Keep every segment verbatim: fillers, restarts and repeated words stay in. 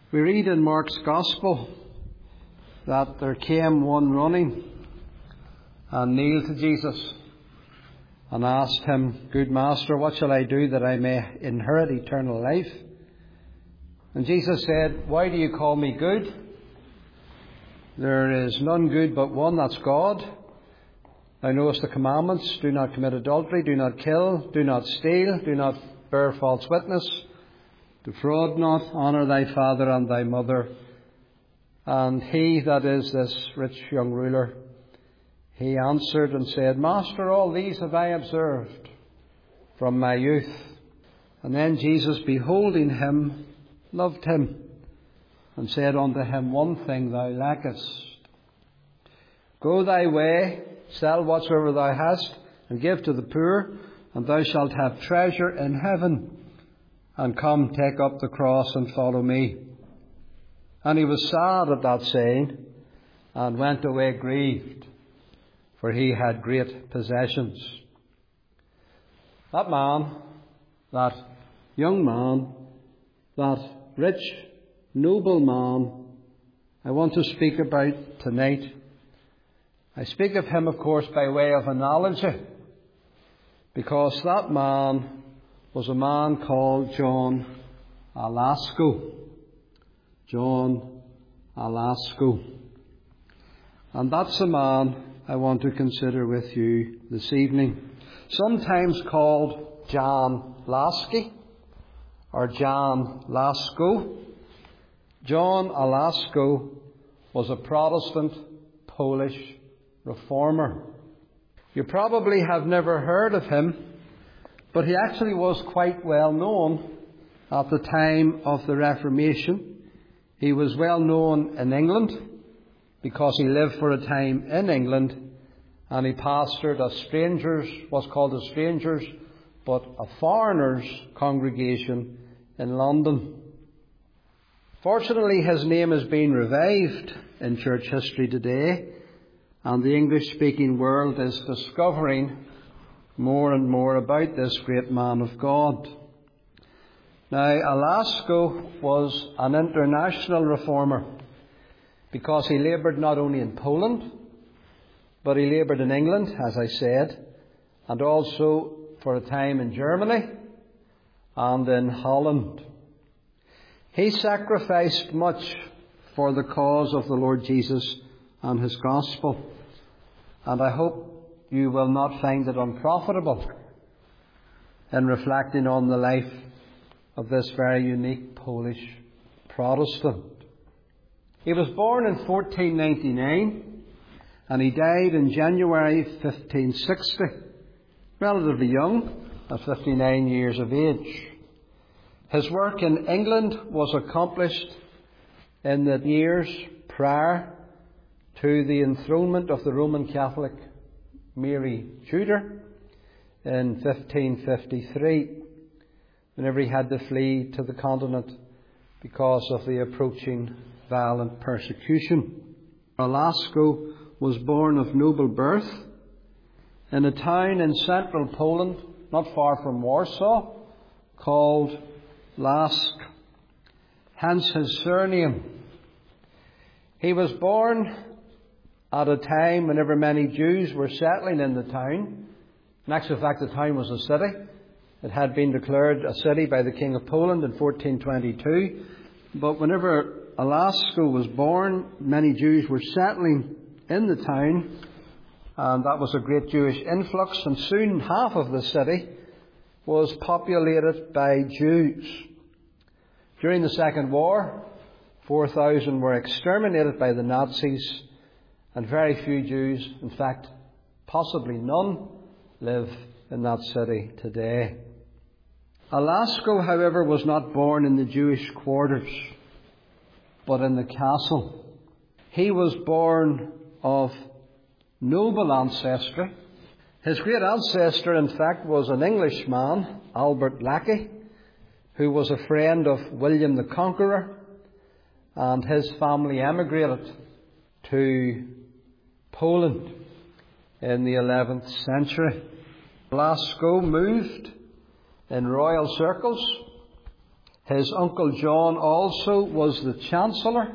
We read in Mark's Gospel that there came one running and kneeled to Jesus and asked him, "Good Master, what shall I do that I may inherit eternal life?" And Jesus said, "Why do you call me good? There is none good but one, that's God. Thou knowest the commandments: do not commit adultery, do not kill, do not steal, do not bear false witness, defraud not, honour thy father and thy mother." And he, that is this rich young ruler, he answered and said, "Master, all these have I observed from my youth." And then Jesus, beholding him, loved him, and said unto him, "One thing thou lackest. Go thy way, sell whatsoever thou hast, and give to the poor, and thou shalt have treasure in heaven. And come, take up the cross and follow me." And he was sad at that saying, and went away grieved, for he had great possessions. That man, that young man, that rich, noble man, I want to speak about tonight. I speak of him, of course, by way of analogy, because that man was a man called John à Lascaux. John à Lascaux. And that's the man I want to consider with you this evening. Sometimes called Jan Lasky or Jan Lascaux. John à Lascaux was a Protestant Polish reformer. You probably have never heard of him, but he actually was quite well known at the time of the Reformation. He was well known in England because he lived for a time in England, and he pastored a strangers, what's called a strangers, but a foreigners congregation in London. Fortunately, his name has been revived in church history today, and the English-speaking world is discovering more and more about this great man of God. Now, à Lascaux was an international reformer because he laboured not only in Poland, but he laboured in England, as I said, and also for a time in Germany and in Holland. He sacrificed much for the cause of the Lord Jesus and his gospel, and I hope you will not find it unprofitable in reflecting on the life of this very unique Polish Protestant. He was born in fourteen ninety-nine and he died in January fifteen sixty, relatively young, at fifty-nine years of age. His work in England was accomplished in the years prior to the enthronement of the Roman Catholic Mary Tudor in fifteen fifty-three, whenever he had to flee to the continent because of the approaching violent persecution. à Lascaux was born of noble birth in a town in central Poland, not far from Warsaw, called Lask, hence his surname. He was born at a time whenever many Jews were settling in the town. In actual fact, the town was a city. It had been declared a city by the King of Poland in fourteen twenty-two. But whenever à Lascaux was born, many Jews were settling in the town, and that was a great Jewish influx, and soon half of the city was populated by Jews. During the Second War, four thousand were exterminated by the Nazis, and very few Jews, in fact, possibly none, live in that city today. à Lascaux, however, was not born in the Jewish quarters, but in the castle. He was born of noble ancestry. His great ancestor, in fact, was an Englishman, Albert Lackey, who was a friend of William the Conqueror, and his family emigrated to Poland in the eleventh century. Lascaux moved in royal circles His uncle John also was the Chancellor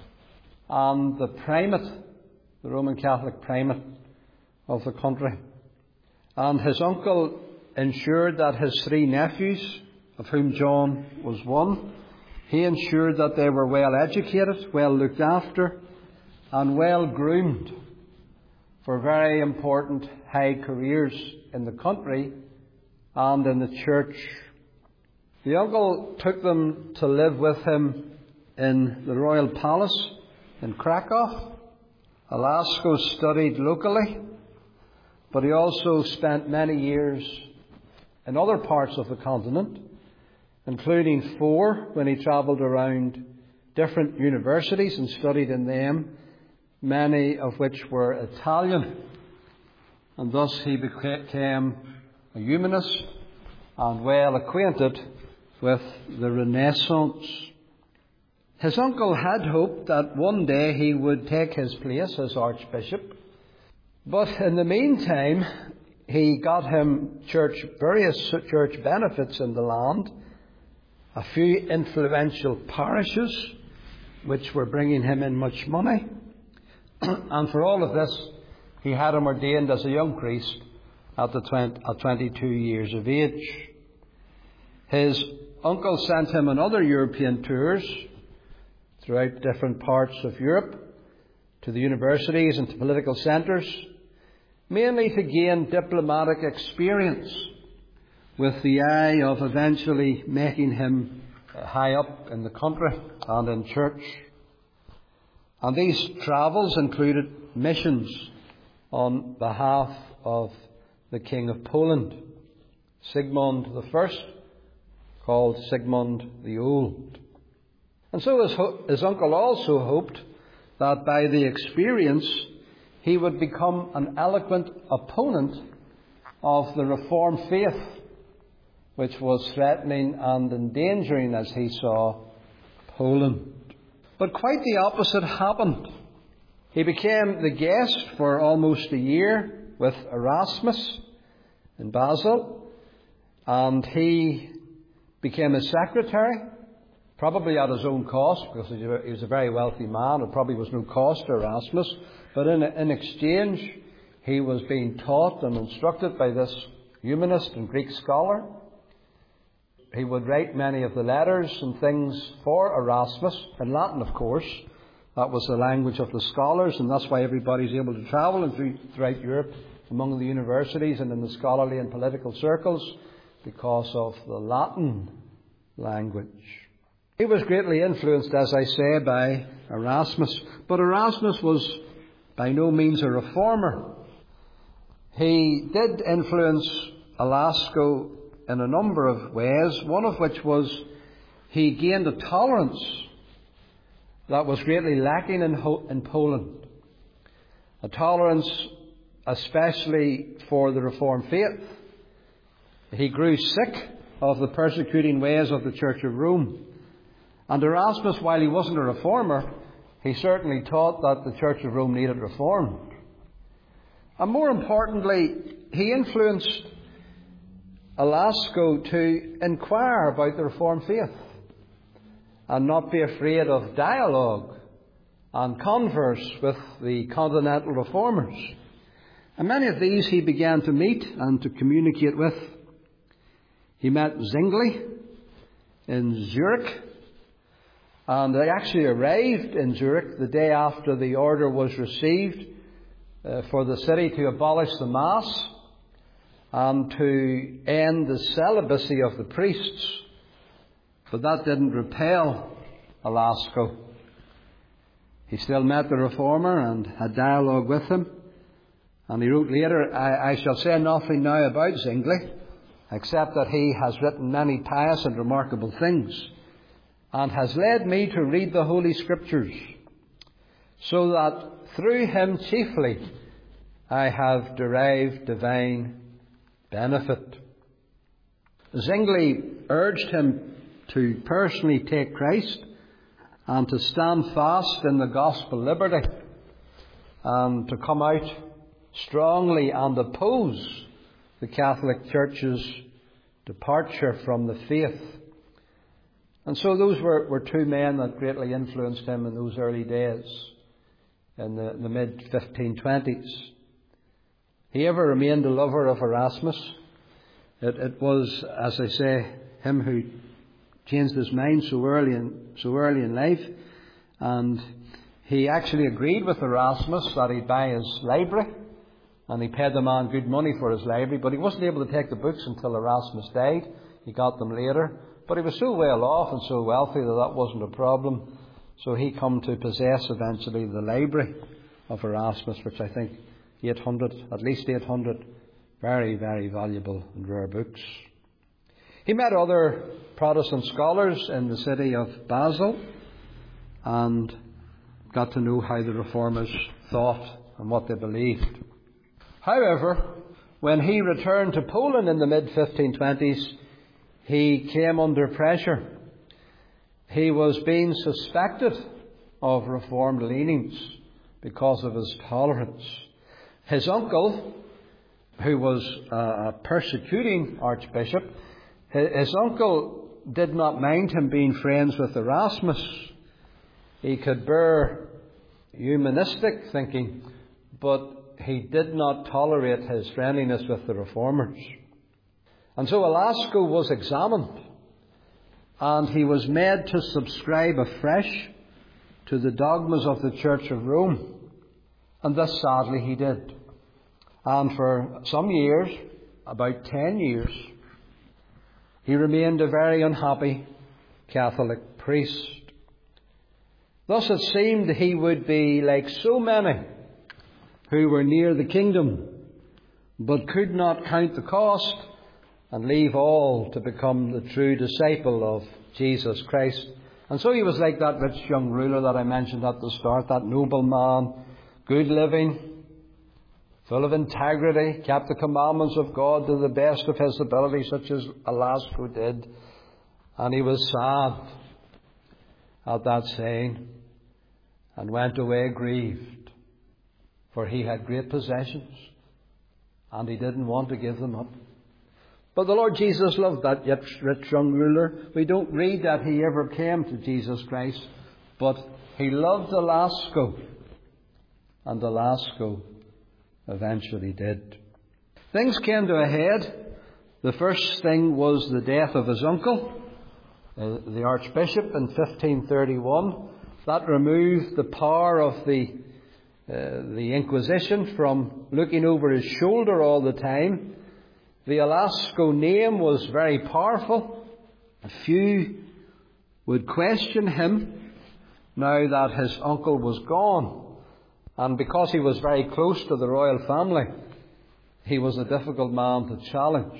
and the Primate, the Roman Catholic Primate of the country. And his uncle ensured that his three nephews, of whom John was one, he ensured that they were well educated, well looked after, and well groomed for very important high careers in the country and in the church. The uncle took them to live with him in the royal palace in Krakow. Lasco studied locally, but he also spent many years in other parts of the continent, including four when he travelled around different universities and studied in them, many of which were Italian. And thus he became a humanist and well acquainted with the Renaissance. His uncle had hoped that one day he would take his place as Archbishop, but in the meantime he got him church, various church benefits in the land, a few influential parishes which were bringing him in much money, and for all of this he had him ordained as a young priest at, the twenty, at twenty-two years of age. His uncle sent him on other European tours throughout different parts of Europe, to the universities and to political centres, mainly to gain diplomatic experience with the eye of eventually making him high up in the country and in church. And these travels included missions on behalf of the King of Poland, Sigmund the First, called Sigmund the Old. And so his, ho- his uncle also hoped that by the experience he would become an eloquent opponent of the Reformed faith, which was threatening and endangering, as he saw, Poland. But quite the opposite happened. He became the guest for almost a year with Erasmus in Basel, and he became his secretary, probably at his own cost, because he was a very wealthy man. It probably was no cost to Erasmus. But in, in exchange, he was being taught and instructed by this humanist and Greek scholar. He would write many of the letters and things for Erasmus, in Latin, of course. That was the language of the scholars, and that's why everybody's able to travel and through, throughout Europe among the universities and in the scholarly and political circles, because of the Latin language. He was greatly influenced, as I say, by Erasmus. But Erasmus was by no means a reformer. He did influence Lasco in a number of ways, one of which was he gained a tolerance that was greatly lacking in, Ho- in Poland. A tolerance especially for the Reformed faith. He grew sick of the persecuting ways of the Church of Rome. And Erasmus, while he wasn't a reformer, he certainly taught that the Church of Rome needed reformed. And more importantly, he influenced Lasco to inquire about the Reformed faith and not be afraid of dialogue and converse with the continental reformers. And many of these he began to meet and to communicate with. He met Zwingli in Zurich, and they actually arrived in Zurich the day after the order was received uh, for the city to abolish the Mass and to end the celibacy of the priests. But that didn't repel Lasco. He still met the reformer and had dialogue with him. And he wrote later, I, I shall say nothing now about Zwingli, except that he has written many pious and remarkable things, and has led me to read the Holy Scriptures, so that through him chiefly I have derived divine benefit. Zwingli urged him to personally take Christ and to stand fast in the gospel liberty and to come out strongly and oppose the Catholic Church's departure from the faith. And so those were, were two men that greatly influenced him in those early days, in the, the mid fifteen twenties. He ever remained a lover of Erasmus. It, it was, as I say, him who changed his mind so early in, so early in life. And he actually agreed with Erasmus that he'd buy his library, and he paid the man good money for his library, but he wasn't able to take the books until Erasmus died. He got them later. But he was so well off and so wealthy that that wasn't a problem. So he come to possess eventually the library of Erasmus, which I think eight hundred, at least eight hundred, very, very valuable and rare books. He met other Protestant scholars in the city of Basel and got to know how the Reformers thought and what they believed. However, when he returned to Poland in the mid fifteen twenties, he came under pressure. He was being suspected of Reformed leanings because of his tolerance. His uncle, who was a persecuting archbishop, his uncle did not mind him being friends with Erasmus. He could bear humanistic thinking, but he did not tolerate his friendliness with the Reformers. And so Olasco was examined, and he was made to subscribe afresh to the dogmas of the Church of Rome. And this sadly he did. And for some years, about ten years, he remained a very unhappy Catholic priest. Thus it seemed he would be like so many who were near the kingdom, but could not count the cost and leave all to become the true disciple of Jesus Christ. And so he was like that rich young ruler that I mentioned at the start, that noble man, good living, full of integrity, kept the commandments of God to the best of his ability, such as Olasco did. And he was sad at that saying and went away grieved, for he had great possessions and he didn't want to give them up. But the Lord Jesus loved that rich young ruler. We don't read that he ever came to Jesus Christ, but he loved Olasco, and Olasco eventually did. Things came to a head. The first thing was the death of his uncle, uh, the Archbishop, in fifteen thirty-one. That removed the power of the uh, the Inquisition from looking over his shoulder all the time. The Olasco name was very powerful. A few would question him now that his uncle was gone. And because he was very close to the royal family, he was a difficult man to challenge.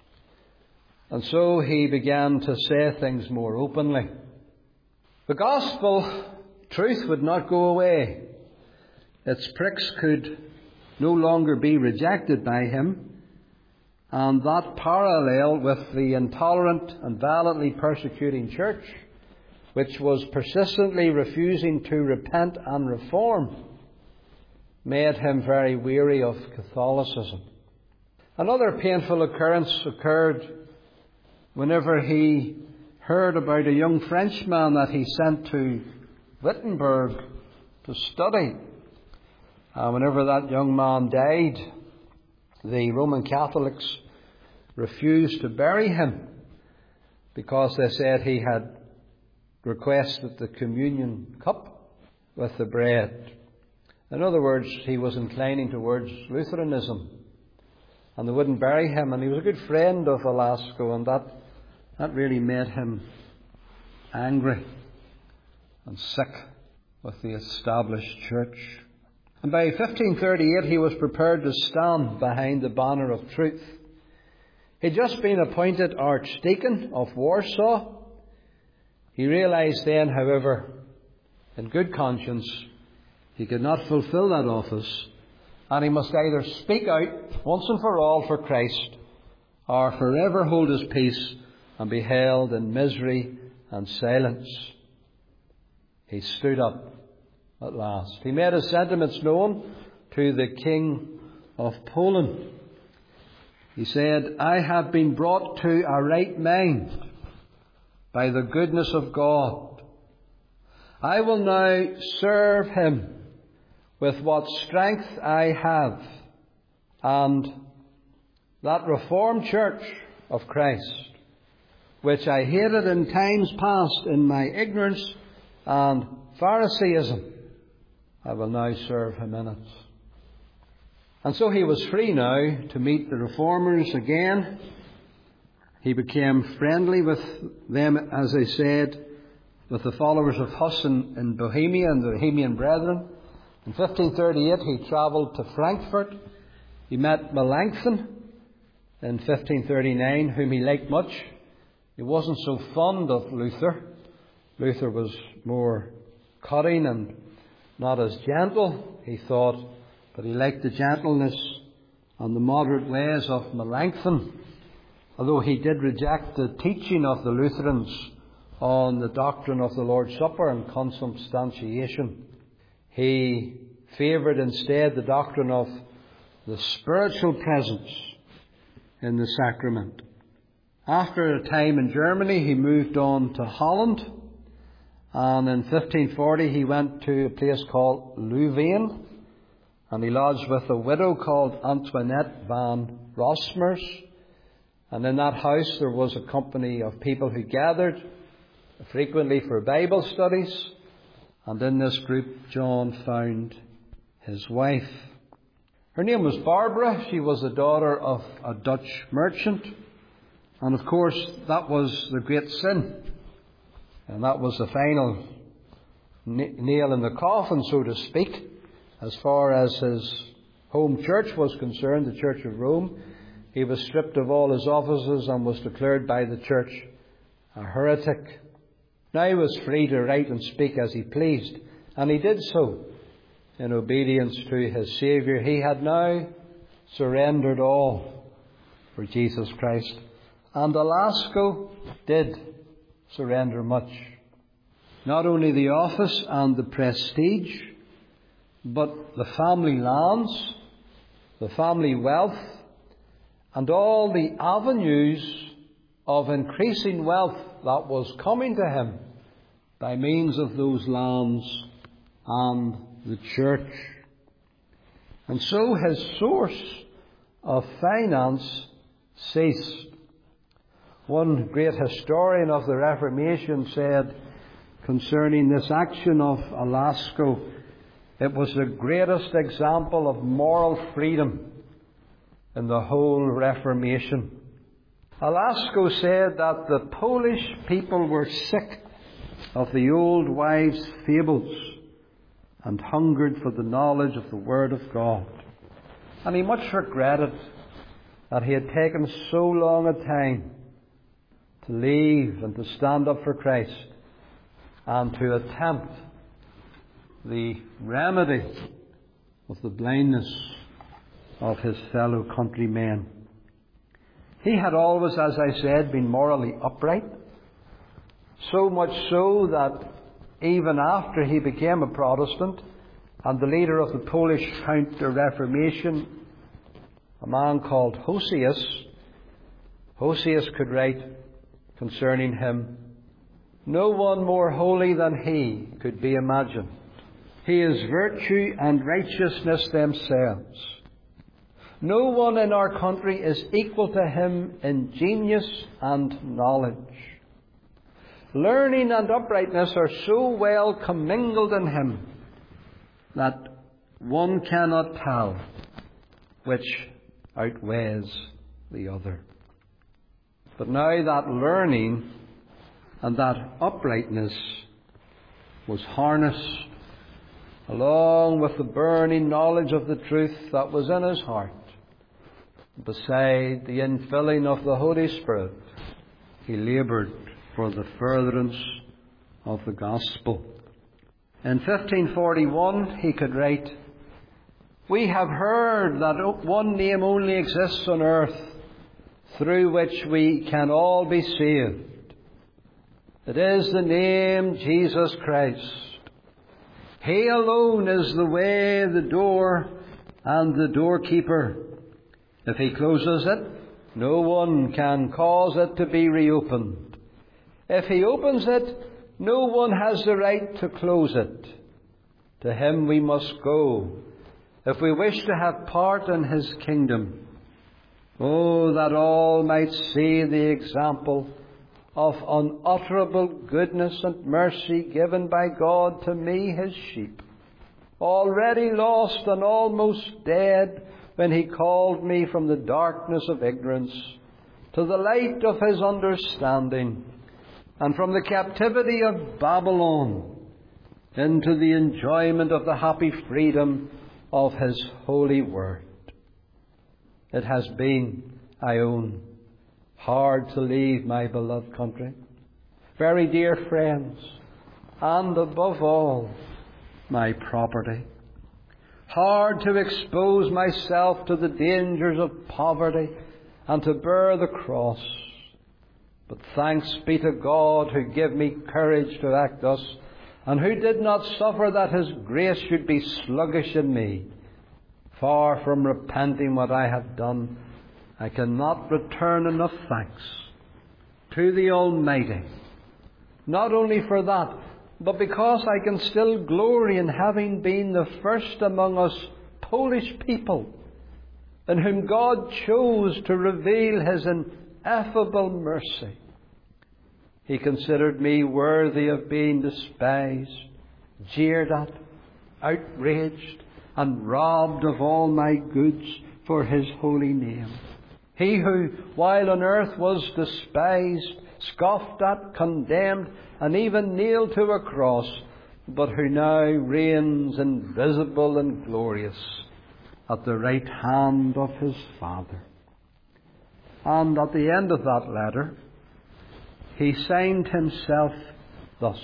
And so he began to say things more openly. The gospel truth would not go away. Its pricks could no longer be rejected by him. And that parallel with the intolerant and violently persecuting church, which was persistently refusing to repent and reform, made him very weary of Catholicism. Another painful occurrence occurred whenever he heard about a young Frenchman that he sent to Wittenberg to study. Uh, whenever that young man died, the Roman Catholics refused to bury him because they said he had requested the communion cup with the bread. In other words, he was inclining towards Lutheranism, and they wouldn't bury him. And he was a good friend of Olasco, and that, that really made him angry and sick with the established church. And by fifteen thirty-eight, he was prepared to stand behind the banner of truth. He'd just been appointed Archdeacon of Warsaw. He realized then, however, in good conscience, he could not fulfill that office, and he must either speak out once and for all for Christ, or forever hold his peace and be held in misery and silence. He stood up at last. He made his sentiments known to the King of Poland. He said, "I have been brought to a right mind by the goodness of God. I will now serve Him with what strength I have. And that Reformed Church of Christ, which I hated in times past in my ignorance and Pharisaism, I will now serve Him in it. And so he was free now to meet the Reformers again. He became friendly with them, as I said, with the followers of Huss in, in Bohemia and the Bohemian Brethren. In fifteen thirty-eight he travelled to Frankfurt. He met Melanchthon in fifteen thirty-nine, whom he liked much. He wasn't so fond of Luther. Luther was more cutting and not as gentle, he thought, but he liked the gentleness and the moderate ways of Melanchthon, although he did reject the teaching of the Lutherans on the doctrine of the Lord's Supper and consubstantiation. He favoured instead the doctrine of the spiritual presence in the sacrament. After a time in Germany, he moved on to Holland, and in fifteen forty he went to a place called Louvain, and he lodged with a widow called Antoinette van Rosmers. And in that house there was a company of people who gathered frequently for Bible studies. And in this group John found his wife. Her name was Barbara. She was the daughter of a Dutch merchant. And of course that was the great sin. And that was the final nail in the coffin, so to speak, as far as his home church was concerned, the Church of Rome. He was stripped of all his offices and was declared by the church a heretic. Now he was free to write and speak as he pleased, and he did so in obedience to his Saviour. He had now surrendered all for Jesus Christ. And Belasco did surrender much. Not only the office and the prestige, but the family lands, the family wealth, and all the avenues of increasing wealth that was coming to him by means of those lands and the church. And so his source of finance ceased. One great historian of the Reformation said concerning this action of Belasco, it was the greatest example of moral freedom in the whole Reformation. Belasco said that the Polish people were sick of the old wives' fables and hungered for the knowledge of the Word of God. And he much regretted that he had taken so long a time to leave and to stand up for Christ and to attempt the remedy of the blindness of his fellow countrymen. He had always, as I said, been morally upright, so much so that even after he became a Protestant and the leader of the Polish Counter-Reformation, a man called Hosius, Hosius could write concerning him, "No one more holy than he could be imagined. He is virtue and righteousness themselves. No one in our country is equal to him in genius and knowledge. Learning and uprightness are so well commingled in him that one cannot tell which outweighs the other." But now that learning and that uprightness was harnessed along with the burning knowledge of the truth that was in his heart. Beside the infilling of the Holy Spirit, he laboured for the furtherance of the gospel. In fifteen forty-one, he could write, "We have heard that one name only exists on earth through which we can all be saved. It is the name Jesus Christ. He alone is the way, the door, and the doorkeeper. If he closes it, no one can cause it to be reopened. If he opens it, no one has the right to close it. To him we must go if we wish to have part in his kingdom. Oh, that all might see the example of unutterable goodness and mercy given by God to me, his sheep, already lost and almost dead, when he called me from the darkness of ignorance to the light of his understanding, and from the captivity of Babylon into the enjoyment of the happy freedom of his holy word. It has been, I own, hard to leave my beloved country, very dear friends, and above all, my property. Hard to expose myself to the dangers of poverty and to bear the cross. But thanks be to God who gave me courage to act thus, and who did not suffer that his grace should be sluggish in me. Far from repenting what I have done, I cannot return enough thanks to the Almighty, not only for that, but because I can still glory in having been the first among us Polish people in whom God chose to reveal his ineffable mercy. He considered me worthy of being despised, jeered at, outraged, and robbed of all my goods for his holy name. He who, while on earth, was despised, scoffed at, condemned, and even nailed to a cross, but who now reigns invisible and glorious at the right hand of his Father. And at the end of that letter, he signed himself thus: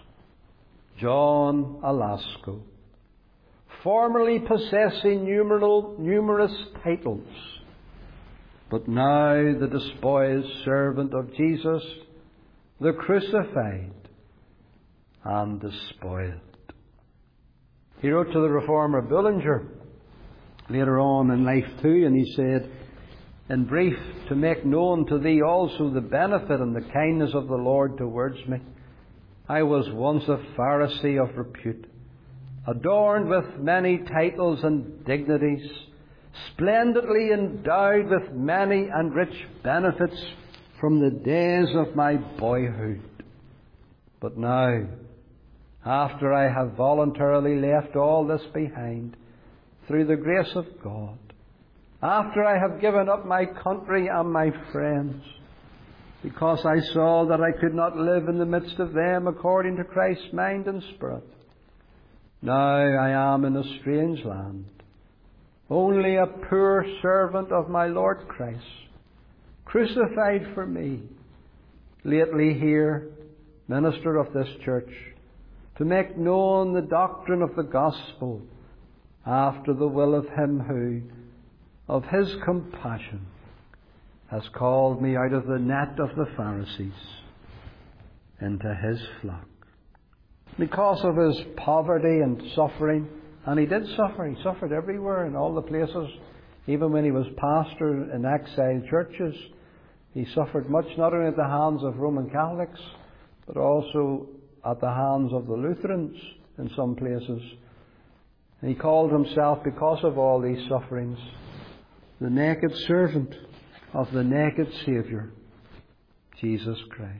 John Alasco, formerly possessing numeral, numerous titles, but now the despised servant of Jesus, the crucified and despoiled. He wrote to the reformer Bullinger later on in life too, and he said, in brief, to make known to thee also the benefit and the kindness of the Lord towards me. I was once a Pharisee of repute, adorned with many titles and dignities, splendidly endowed with many and rich benefits from the days of my boyhood. But now, after I have voluntarily left all this behind, through the grace of God, after I have given up my country and my friends, because I saw that I could not live in the midst of them according to Christ's mind and spirit, now I am in a strange land, only a poor servant of my Lord Christ, crucified for me, lately here, minister of this church, to make known the doctrine of the gospel after the will of him who, of his compassion, has called me out of the net of the Pharisees into his flock. Because of his poverty and suffering, and he did suffer, he suffered everywhere in all the places, even when he was pastor in exile churches, he suffered much, not only at the hands of Roman Catholics, but also at the hands of the Lutherans in some places. And he called himself, because of all these sufferings, the naked servant of the naked Saviour, Jesus Christ.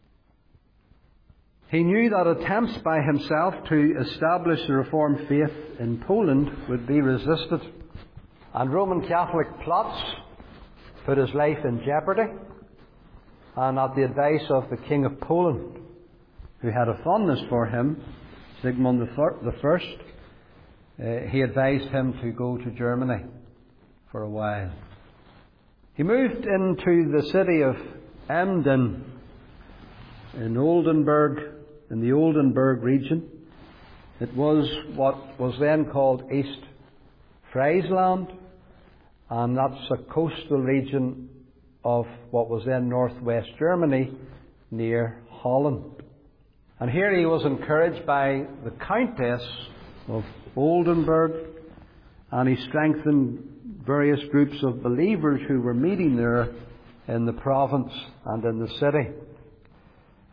He knew that attempts by himself to establish the Reformed faith in Poland would be resisted, and Roman Catholic plots put his life in jeopardy. And at the advice of the King of Poland, who had a fondness for him, Sigmund the First, uh, he advised him to go to Germany for a while. He moved into the city of Emden in Oldenburg, in the Oldenburg region. It was what was then called East Friesland, and that's a coastal region of what was then northwest Germany, near Holland. And here he was encouraged by the Countess of Oldenburg, and he strengthened various groups of believers who were meeting there in the province and in the city.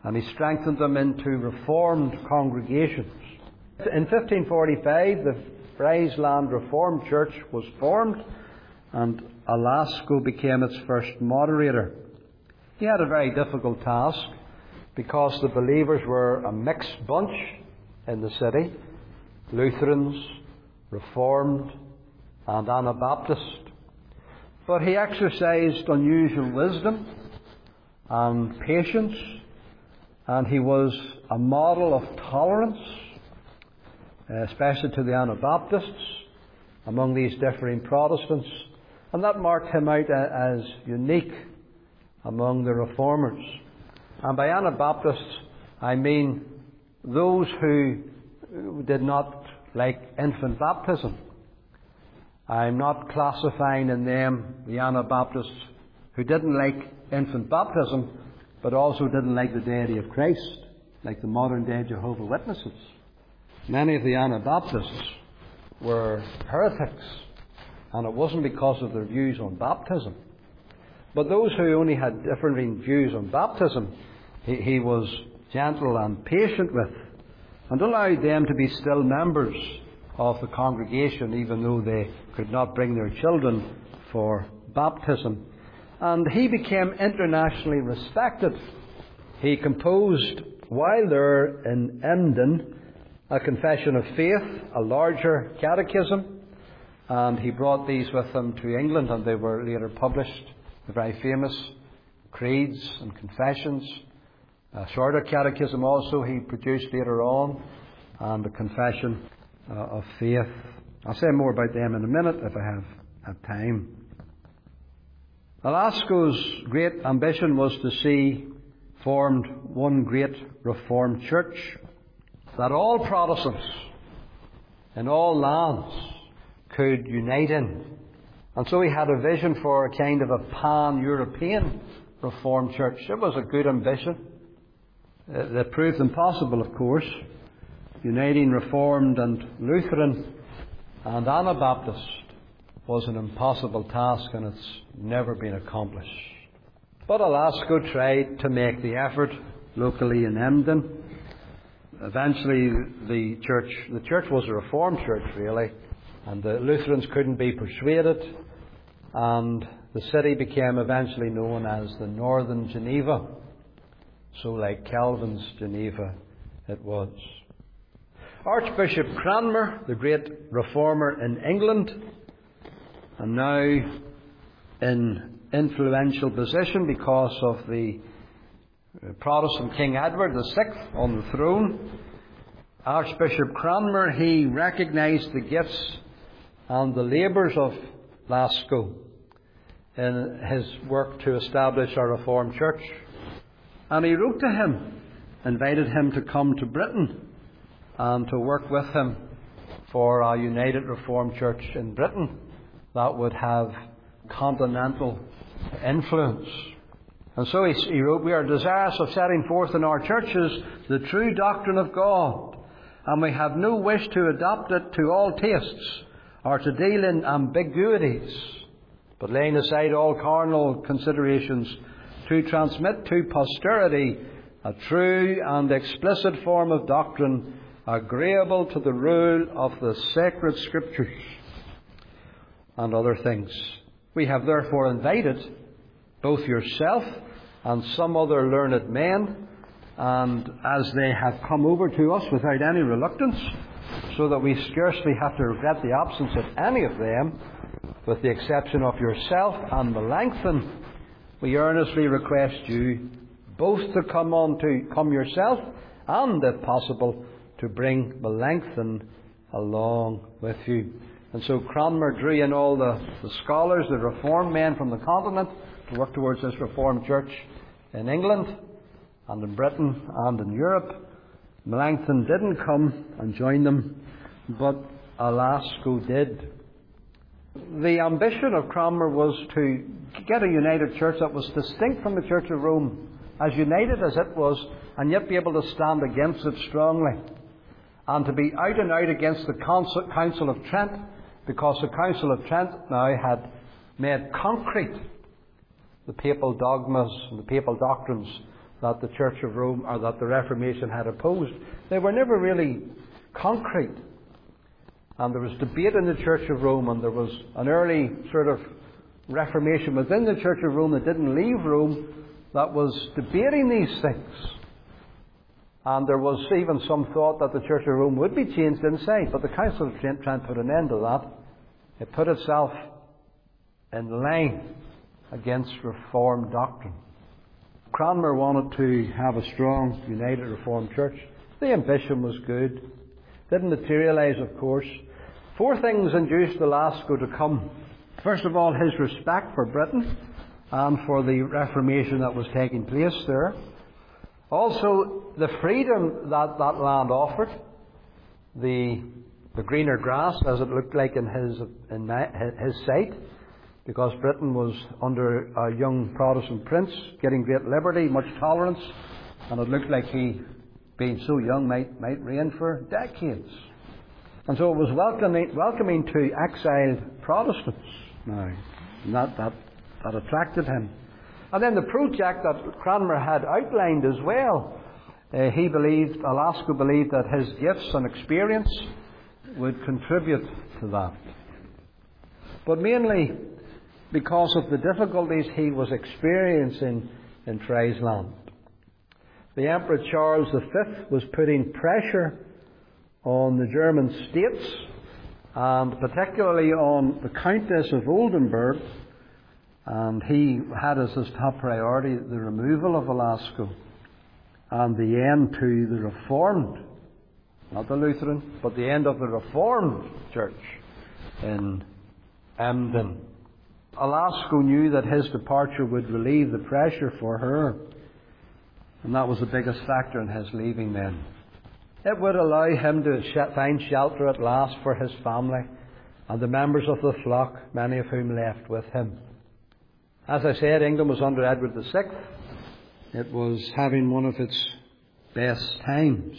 and he strengthened them into reformed congregations. In fifteen forty-five, the Friesland Reformed Church was formed, and Alasco became its first moderator. He had a very difficult task, because the believers were a mixed bunch in the city: Lutherans, Reformed, and Anabaptist. But he exercised unusual wisdom and patience, and he was a model of tolerance, especially to the Anabaptists, among these differing Protestants, and that marked him out as unique among the Reformers. And by Anabaptists, I mean those who did not like infant baptism. I'm not classifying in them the Anabaptists who didn't like infant baptism, but also didn't like the deity of Christ, like the modern day Jehovah's Witnesses. Many of the Anabaptists were heretics, and it wasn't because of their views on baptism. But those who only had differing views on baptism, he, he was gentle and patient with, and allowed them to be still members of the congregation, even though they could not bring their children for baptism. And he became internationally respected. He composed, while there in Emden, a confession of faith, a larger catechism, and he brought these with him to England, and they were later published, the very famous creeds and confessions. A shorter catechism also he produced later on, and a confession uh, of faith. I'll say more about them in a minute if I have, have time. Alasco's great ambition was to see formed one great Reformed church that all Protestants in all lands could unite in. And so he had a vision for a kind of a pan-European Reformed church. It was a good ambition. It proved impossible, of course. Uniting Reformed and Lutheran and Anabaptist was an impossible task, and it's never been accomplished. But Alasco tried to make the effort locally in Emden. Eventually the church, the church was a Reformed church really, and the Lutherans couldn't be persuaded, and the city became eventually known as the Northern Geneva. So like Calvin's Geneva it was. Archbishop Cranmer, the great reformer in England, and now in influential position because of the Protestant King Edward the Sixth on the throne, Archbishop Cranmer, he recognised the gifts and the labours of Glasgow in his work to establish a Reformed church. And he wrote to him, invited him to come to Britain and to work with him for a united Reformed church in Britain that would have continental influence. And so he, he wrote, "We are desirous of setting forth in our churches the true doctrine of God, and we have no wish to adapt it to all tastes or to deal in ambiguities, but laying aside all carnal considerations, to transmit to posterity a true and explicit form of doctrine agreeable to the rule of the sacred Scriptures and other things. We have therefore invited both yourself and some other learned men, and as they have come over to us without any reluctance, so that we scarcely have to regret the absence of any of them, with the exception of yourself and Melanchthon, we earnestly request you both to come on to come yourself, and if possible to bring Melanchthon along with you." And so Cranmer drew in all the, the scholars, the Reformed men from the continent, to work towards this Reformed church in England and in Britain and in Europe. Melanchthon didn't come and join them, but Alasco did. The ambition of Cranmer was to get a united church that was distinct from the Church of Rome, as united as it was, and yet be able to stand against it strongly, and to be out and out against the Council of Trent, because the Council of Trent now had made concrete the papal dogmas and the papal doctrines that the Church of Rome, or that the Reformation had opposed. They were never really concrete. And there was debate in the Church of Rome, and there was an early sort of Reformation within the Church of Rome that didn't leave Rome that was debating these things. And there was even some thought that the Church of Rome would be changed inside, but the Council of Trent tried to put an end to that. It put itself in line against Reformed doctrine. Cranmer wanted to have a strong, united Reformed church. The ambition was good. Didn't materialise, of course. Four things induced Belasco to come. First of all, his respect for Britain and for the Reformation that was taking place there. Also, the freedom that that land offered. The, the greener grass, as it looked like in his, in his sight. Because Britain was under a young Protestant prince, getting great liberty, much tolerance. And it looked like he, being so young, might, might reign for decades. And so it was welcoming, welcoming to exiled Protestants now. And that, that, that attracted him. And then the project that Cranmer had outlined as well. Uh, he believed, Belasco believed that his gifts and experience would contribute to that. But mainly because of the difficulties he was experiencing in Friesland. The Emperor Charles the Fifth was putting pressure on the German states, and particularly on the Countess of Oldenburg, and he had as his top priority the removal of Belasco and the end to the Reformed, not the Lutheran, but the end of the Reformed Church in Emden. Belasco knew that his departure would relieve the pressure for her, and that was the biggest factor in his leaving then. It would allow him to find shelter at last for his family and the members of the flock, many of whom left with him. As I said, England was under Edward the Sixth. It was having one of its best times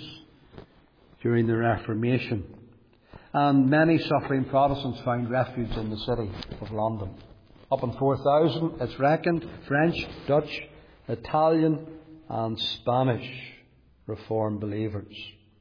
during the Reformation. And many suffering Protestants found refuge in the city of London. Up in four thousand, it's reckoned, French, Dutch, Italian and Spanish Reformed believers.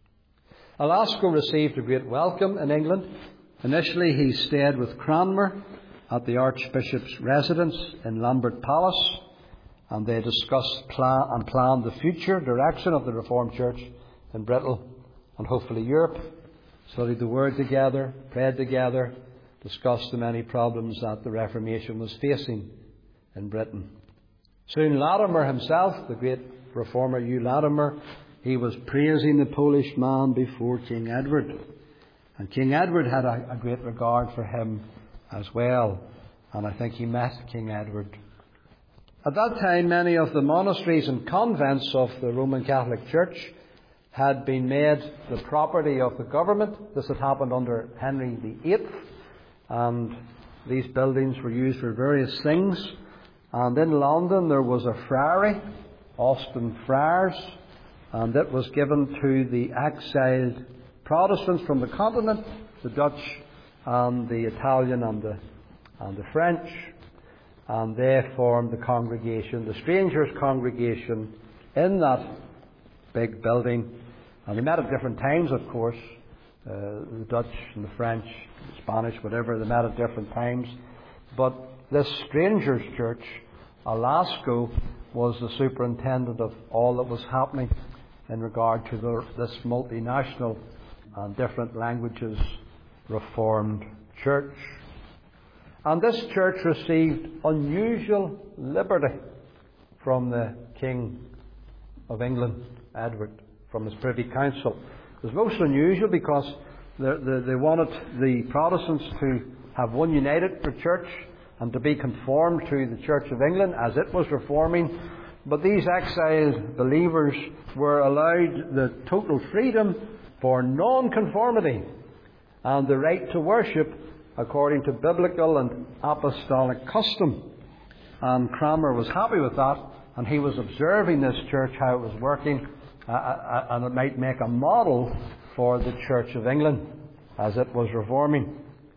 Belasco received a great welcome in England. Initially he stayed with Cranmer at the Archbishop's residence in Lambert Palace, and they discussed plan and planned the future direction of the Reformed Church in Britain and hopefully Europe. Studied the Word together, prayed together, discussed the many problems that the Reformation was facing in Britain. Soon Latimer himself, the great reformer Hugh Latimer, he was praising the Polish man before King Edward. And King Edward had a, a great regard for him as well. And I think he met King Edward. At that time, many of the monasteries and convents of the Roman Catholic Church had been made the property of the government. This had happened under Henry the Eighth. And these buildings were used for various things. And in London there was a friary, Austin Friars, and it was given to the exiled Protestants from the continent, the Dutch and the Italian and the, and the French. And they formed the congregation, the Strangers' Congregation, in that big building. And they met at different times, of course. Uh, the Dutch and the French, the Spanish, whatever, they met at different times. But this Strangers' Church, Belasco, was the superintendent of all that was happening in regard to the, this multinational and different languages Reformed church. And this church received unusual liberty from the King of England, Edward, from his Privy Council. It was most unusual because they, they, they wanted the Protestants to have one united church and to be conformed to the Church of England as it was reforming. But these exiled believers were allowed the total freedom for non-conformity and the right to worship according to biblical and apostolic custom. And Cranmer was happy with that, and he was observing this church, how it was working, uh, uh, and it might make a model for the Church of England as it was reforming.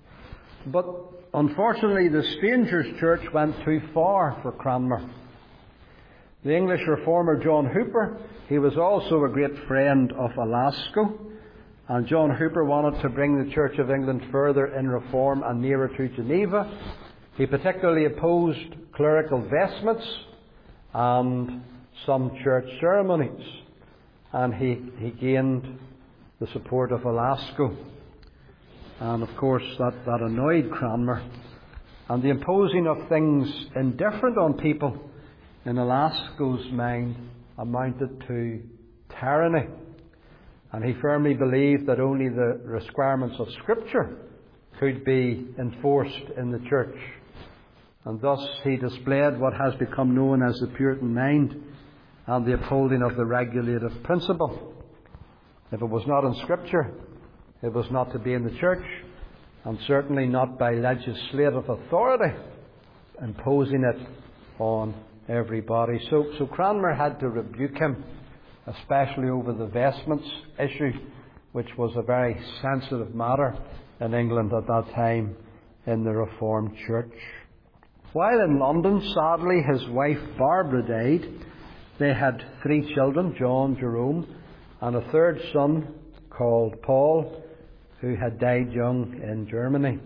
But unfortunately, the Strangers' Church went too far for Cranmer. The English reformer John Hooper, he was also a great friend of Alasco, and John Hooper wanted to bring the Church of England further in reform and nearer to Geneva. He particularly opposed clerical vestments and some church ceremonies, and he, he gained the support of Alasco. And of course that, that annoyed Cranmer, and the imposing of things indifferent on people in Alasco's mind amounted to tyranny. And he firmly believed that only the requirements of Scripture could be enforced in the church. And thus he displayed what has become known as the Puritan mind and the upholding of the regulative principle. If it was not in Scripture, it was not to be in the church, and certainly not by legislative authority imposing it on everybody. So, so Cranmer had to rebuke him, especially over the vestments issue, which was a very sensitive matter in England at that time in the Reformed Church. While in London, sadly, his wife Barbara died. They had three children, John, Jerome, and a third son called Paul, who had died young in Germany.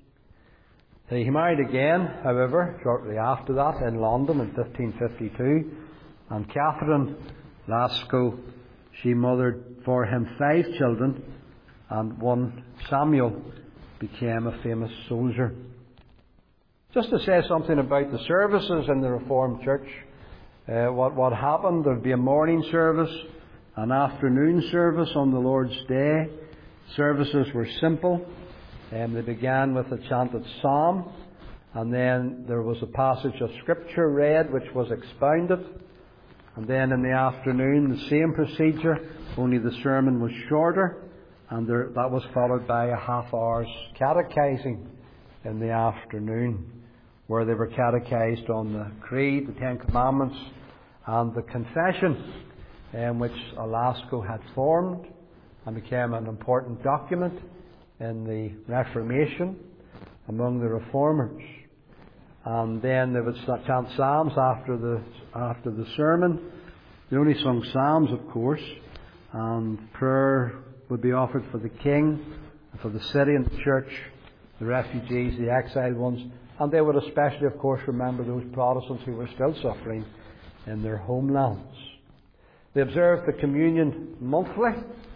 He married again, however, shortly after that in London in fifteen fifty-two, and Catherine Lasco, she mothered for him five children, and one, Samuel, became a famous soldier. Just to say something about the services in the Reformed Church, uh, what, what happened, there would be a morning service, an afternoon service on the Lord's Day. Services were simple. Um, they began with a chanted psalm, and then there was a passage of Scripture read which was expounded. And then in the afternoon, the same procedure, only the sermon was shorter, and there, that was followed by a half hour's catechizing in the afternoon, where they were catechized on the Creed, the Ten Commandments, and the Confession, um, which Alasco had formed and became an important document in the Reformation among the Reformers. And then they would chant psalms after the after the sermon. They only sung psalms, of course, and prayer would be offered for the king, for the city and the church, the refugees, the exiled ones, and they would especially, of course, remember those Protestants who were still suffering in their homelands. They observed the communion monthly,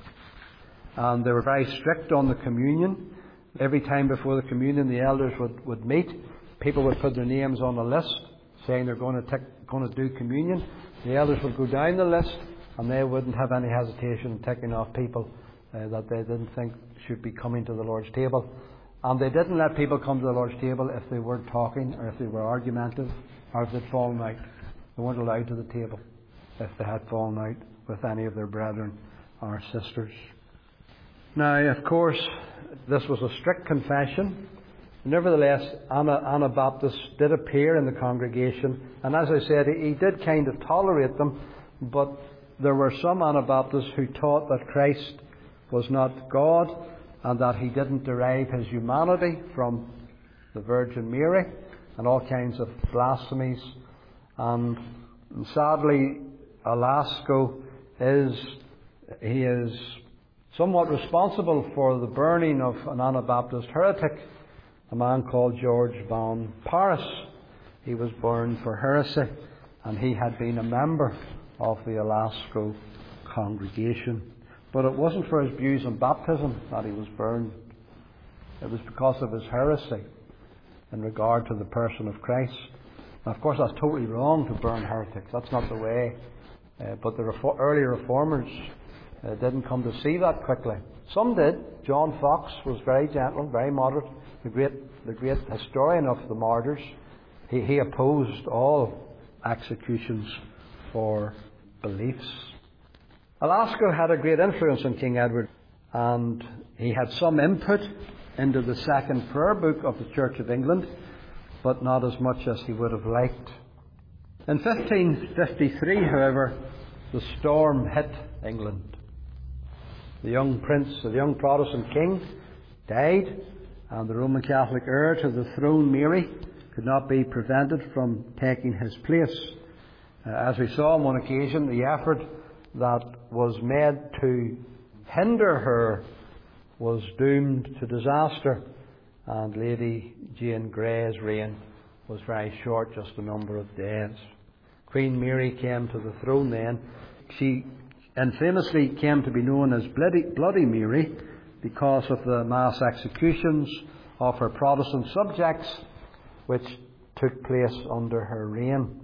and they were very strict on the communion. Every time before the communion, the elders would, would meet. People would put their names on a list saying they're going to, take, going to do communion. The elders would go down the list, and they wouldn't have any hesitation in ticking off people uh, that they didn't think should be coming to the Lord's table. And they didn't let people come to the Lord's table if they weren't talking, or if they were argumentative, or if they'd fallen out. They weren't allowed to the table if they had fallen out with any of their brethren or sisters. Now, of course, this was a strict confession. Nevertheless, Ana, Anabaptists did appear in the congregation, and as I said, he, he did kind of tolerate them, but there were some Anabaptists who taught that Christ was not God, and that he didn't derive his humanity from the Virgin Mary, and all kinds of blasphemies. And sadly, Alasco is, he is somewhat responsible for the burning of an Anabaptist heretic, a man called George Van Paris. He was burned for heresy, and he had been a member of the Alasco congregation. But it wasn't for his views on baptism that he was burned. It was because of his heresy in regard to the person of Christ. Now, of course, that's totally wrong to burn heretics. That's not the way. Uh, but the refor- early reformers uh, didn't come to see that quickly. Some did. John Fox was very gentle, very moderate. The great, the great historian of the martyrs. He, he opposed all executions for beliefs. Alasco had a great influence on King Edward, and he had some input into the second prayer book of the Church of England, but not as much as he would have liked. In fifteen fifty-three, however, the storm hit England. The young prince, the young Protestant king, died, and the Roman Catholic heir to the throne, Mary, could not be prevented from taking his place. Uh, as we saw on one occasion, the effort that was made to hinder her was doomed to disaster, and Lady Jane Grey's reign was very short, just a number of days. Queen Mary came to the throne then. She infamously came to be known as Bloody, Bloody Mary because of the mass executions of her Protestant subjects which took place under her reign.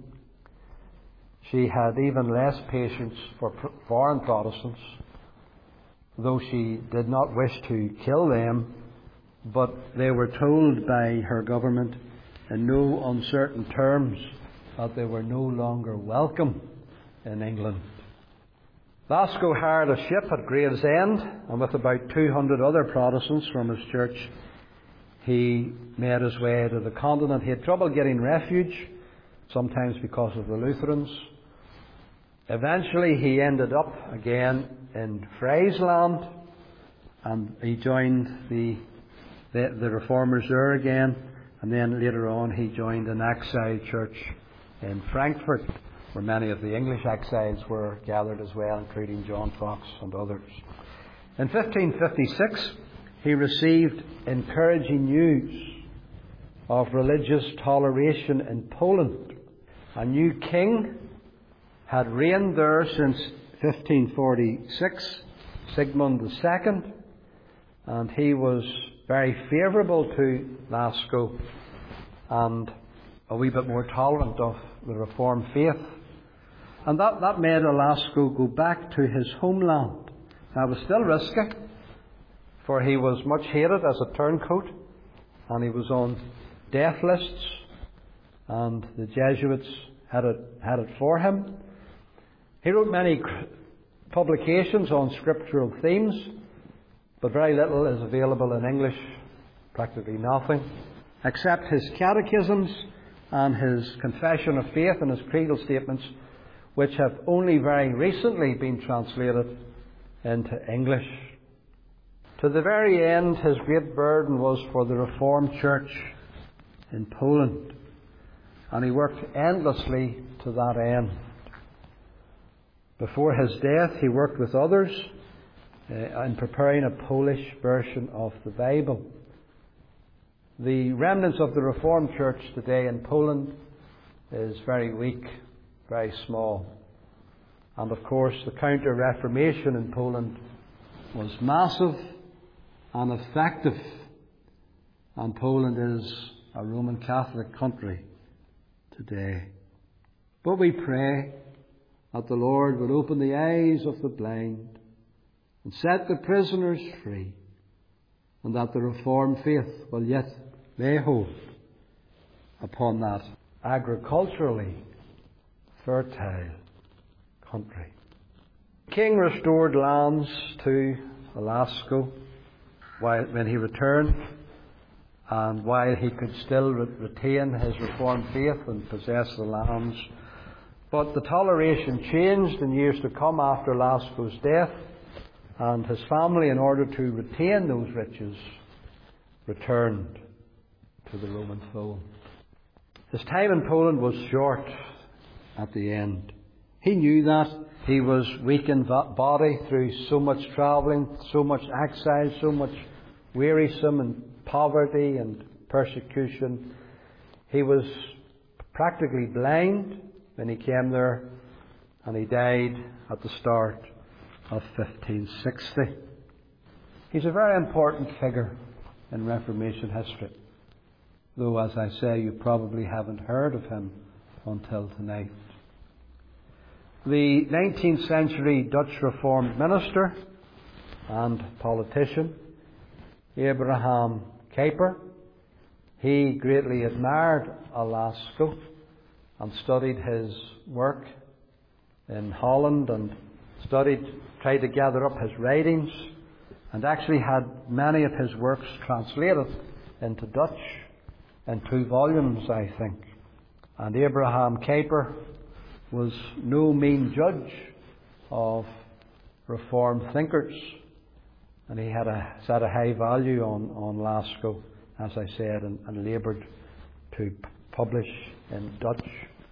She had even less patience for foreign Protestants, though she did not wish to kill them, but they were told by her government in no uncertain terms that they were no longer welcome in England. Vasco hired a ship at Gravesend, and with about two hundred other Protestants from his church, he made his way to the continent. He had trouble getting refuge, sometimes because of the Lutherans. Eventually he ended up again in Friesland, and he joined the, the, the Reformers there again, and then later on he joined an exile church in Frankfurt, where many of the English exiles were gathered as well, including John Fox and others. In fifteen fifty-six, he received encouraging news of religious toleration in Poland. A new king had reigned there since fifteen forty-six, Sigmund the Second, and he was very favourable to Vasco and a wee bit more tolerant of the Reformed faith. And that, that made Lasco go back to his homeland. Now, it was still risky, for he was much hated as a turncoat, and he was on death lists, and the Jesuits had it, had it for him. He wrote many publications on scriptural themes, but very little is available in English, practically nothing, except his catechisms and his confession of faith and his creedal statements, which have only very recently been translated into English. To the very end, his great burden was for the Reformed Church in Poland, and he worked endlessly to that end. Before his death, he worked with others uh, in preparing a Polish version of the Bible. The remnants of the Reformed Church today in Poland is very weak, very small. And of course, the Counter-Reformation in Poland was massive and effective. And Poland is a Roman Catholic country today. But we pray that the Lord would open the eyes of the blind and set the prisoners free, and that the Reformed faith will yet lay hold upon that agriculturally fertile country. The king restored lands to Lasco while, when he returned, and while he could still re- retain his Reformed faith and possess the lands. But the toleration changed in years to come after Lasco's death, and his family, in order to retain those riches, returned to the Roman fold. His time in Poland was short at the end. He knew that. He was weak in body through so much travelling, so much exile, so much wearisome and poverty and persecution. He was practically blind when he came there, and he died at the start of fifteen sixty. He's a very important figure in Reformation history, though, as I say, you probably haven't heard of him until tonight. The nineteenth century Dutch Reformed minister and politician, Abraham Kuyper, he greatly admired Lasco and studied his work in Holland and studied, tried to gather up his writings, and actually had many of his works translated into Dutch in two volumes, I think. And Abraham Kuyper was no mean judge of Reformed thinkers, and he had a set a high value on, on Lasco, as I said, and, and laboured to p- publish in Dutch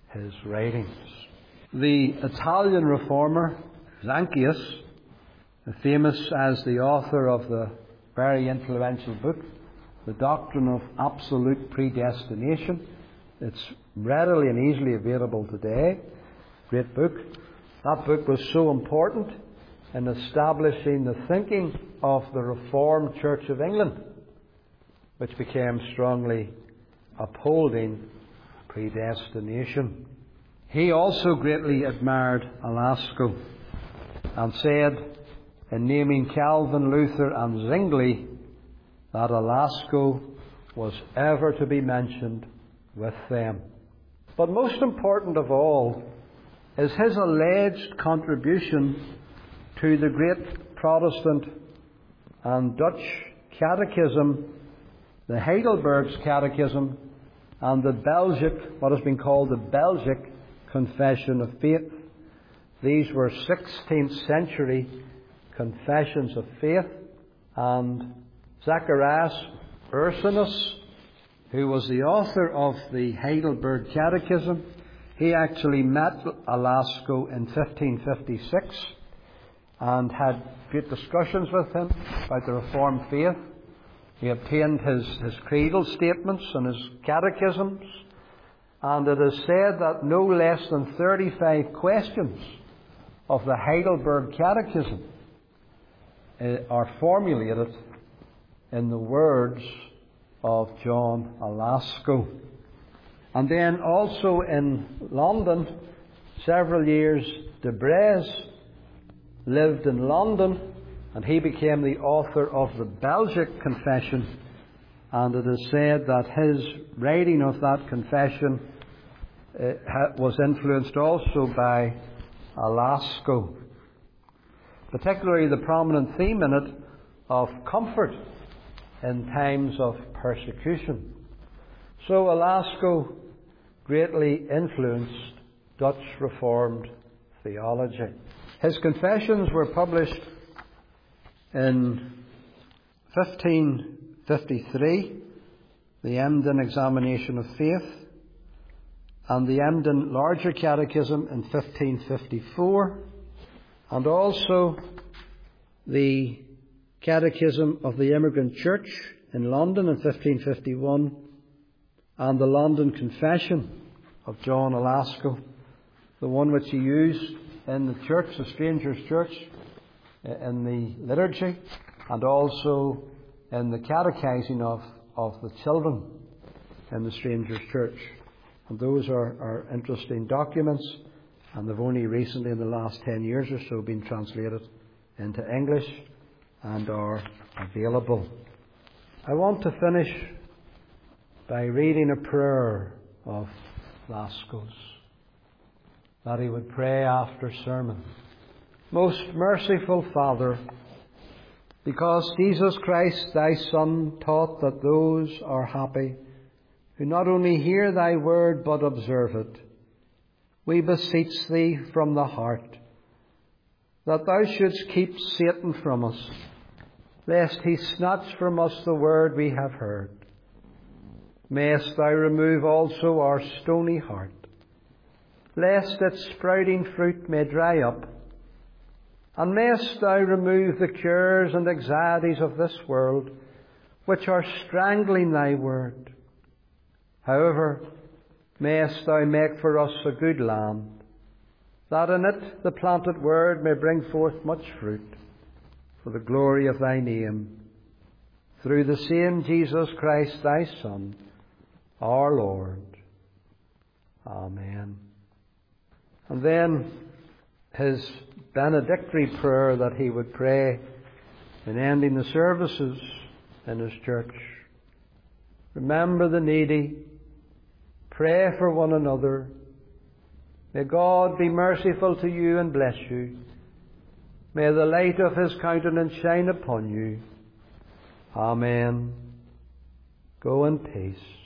his writings. The Italian reformer, Zanchius, famous as the author of the very influential book, The Doctrine of Absolute Predestination. It's readily and easily available today. Great book. That book was so important in establishing the thinking of the Reformed Church of England, which became strongly upholding predestination. He also greatly admired Alasco and said, in naming Calvin, Luther and Zwingli, that Alasco was ever to be mentioned with them. But most important of all is his alleged contribution to the great Protestant and Dutch catechism, the Heidelberg's Catechism, and the Belgic, what has been called the Belgic Confession of Faith. These were sixteenth century confessions of faith, and Zacharias Ursinus, who was the author of the Heidelberg Catechism, he actually met Alasco in fifteen fifty-six and had great discussions with him about the Reformed faith. He obtained his, his creedal statements and his catechisms, and it is said that no less than thirty-five questions of the Heidelberg Catechism uh, are formulated in the words of John Alasco. And then also in London, several years, De Bres lived in London, and he became the author of the Belgic Confession, and it is said that his writing of that confession uh, was influenced also by Alasco, particularly the prominent theme in it of comfort in times of persecution. So Alasco greatly influenced Dutch Reformed theology. His confessions were published in fifteen fifty-three, the Emden Examination of Faith, and the Emden Larger Catechism in fifteen fifty-four, and also the Catechism of the Immigrant Church in London in fifteen fifty-one, and the London Confession of John Alasco, the one which he used in the church, the Strangers' Church, in the liturgy, and also in the catechizing of, of the children in the Strangers' Church. And those are, are interesting documents, and they've only recently, in the last ten years or so, been translated into English and are available. I want to finish by reading a prayer of Alasco's, that he would pray after sermon. Most merciful Father, because Jesus Christ, thy Son, taught that those are happy who not only hear thy word but observe it, we beseech thee from the heart that thou shouldst keep Satan from us, lest he snatch from us the word we have heard. Mayest thou remove also our stony heart, lest its sprouting fruit may dry up. And mayest thou remove the cares and anxieties of this world, which are strangling thy word. However, mayest thou make for us a good land, that in it the planted word may bring forth much fruit, for the glory of thy name, through the same Jesus Christ thy Son, our Lord. Amen. And then his benedictory prayer that he would pray in ending the services in his church. Remember the needy. Pray for one another. May God be merciful to you and bless you. May the light of his countenance shine upon you. Amen. Go in peace.